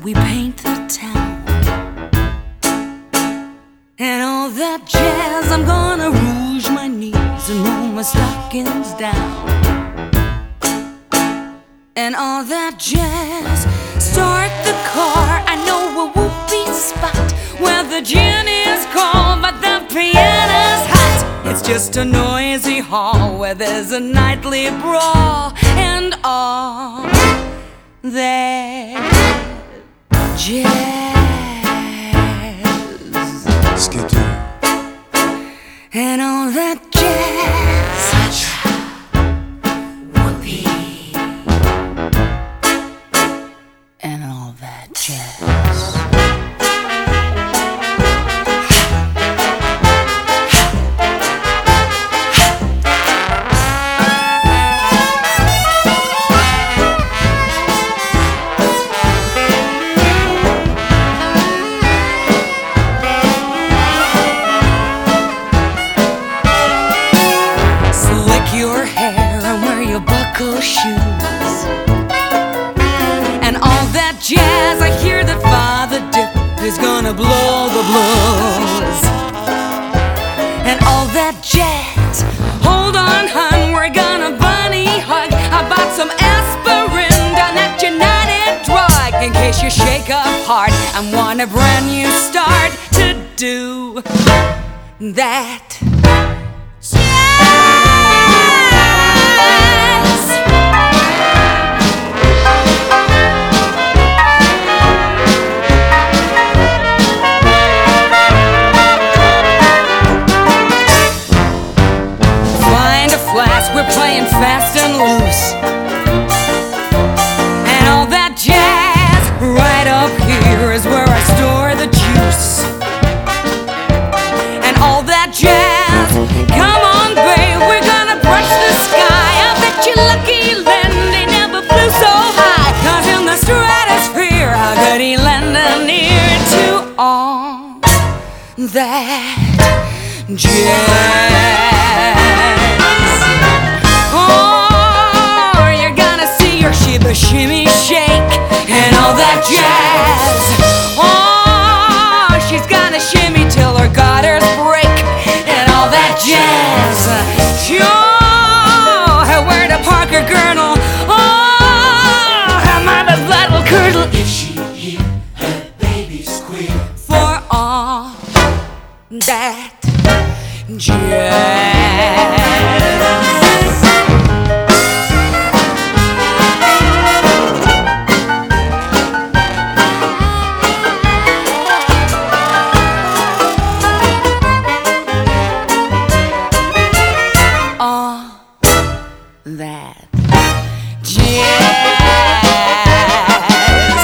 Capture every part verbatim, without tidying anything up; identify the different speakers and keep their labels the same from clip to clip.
Speaker 1: we paint the town and all that jazz. I'm gonna rouge my knees and roll my stockings down and all that jazz. Start the car, I know a whoopee spot where the gin is cold but the piano's hot. It's just a noisy hall where there's a nightly brawl and all that jazz.
Speaker 2: Skidoo.
Speaker 1: And all that jazz. Whoopee. And all that jazz. Your hair and wear your buckle shoes and all that jazz. I hear that Father Dip is gonna blow the blues and all that jazz. Hold on, hun, we're gonna bunny hug. I bought some aspirin down at United Drug in case you shake up hard and want a brand new start to do that. We're playing fast and loose and all that jazz. Right up here is where I store the juice and all that jazz. Come on, babe, we're gonna brush the sky. I bet you lucky Len, they never flew so high, 'cause in the stratosphere, how could he lend an ear to all that jazz? Shimmy, shimmy, shake, and all that jazz. Oh, she's gonna shimmy till her gutters break, and all that jazz. Sure, where the Parker girdle. Oh, how my blood will curdle
Speaker 2: if she hear her baby squeal.
Speaker 1: For all that jazz. That jazz.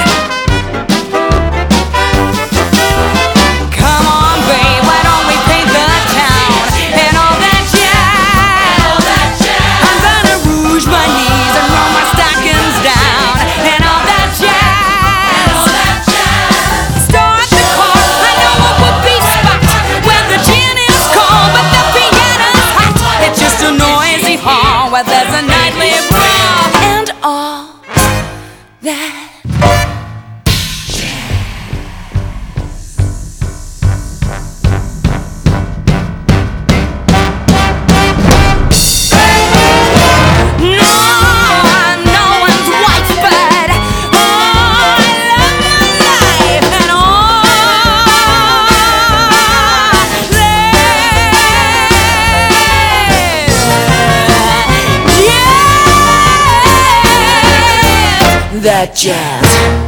Speaker 1: Come on, babe, why don't we paint the town and all that jazz? I'm gonna rouge my knees and roll my stockings down and all that jazz. Start the car, I know a whoopee spot where the gin is cold but the piano's hot. It's just a noisy hall where there's a nightly brawl and all that jazz. No, no one's wife, but oh, I love my life and all that jazz. That jazz.